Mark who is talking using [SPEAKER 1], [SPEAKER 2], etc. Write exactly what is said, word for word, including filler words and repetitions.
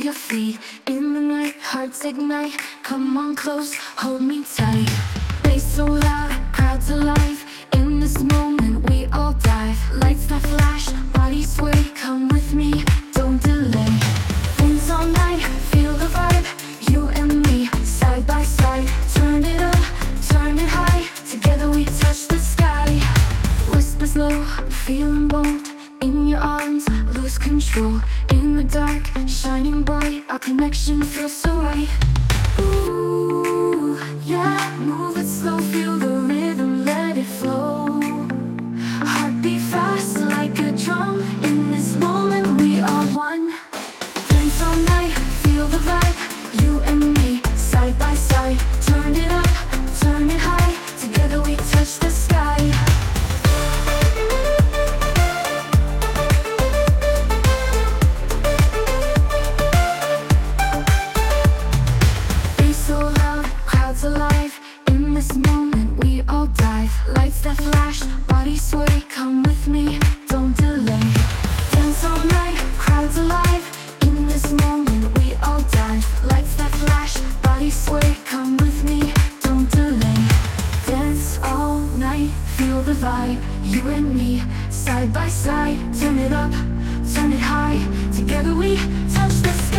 [SPEAKER 1] your feet. In the night, hearts ignite. Come on close, hold me tight. Bass so loud, crowds alive. In this moment we all dive. Lights that flash, bodies sway. Come with me, don't delay. Dance all night, feel the vibe. You and me, side by side. Turn it up, turn it high. Together we touch the sky. Whisper slow, feeling bold. In your arms, lose control. In the dark, shining bright. Our connection feels so right. Ooh, yeah, move it slow. Feel the rhythm, let it flow. Heartbeat fast like a drum. In this moment we are one. Dance all night, feel the vibe. You and me, side by side. Turn it up, turn it high. Together we touch the sky. Alive, in this moment we all dive. Lights that flash, bodies sway. Come with me, don't delay. Dance all night, crowds alive. In this moment we all dive. Lights that flash, bodies sway. Come with me, don't delay. Dance all night, feel the vibe. You and me, side by side. Turn it up, turn it high. Together we touch the sky.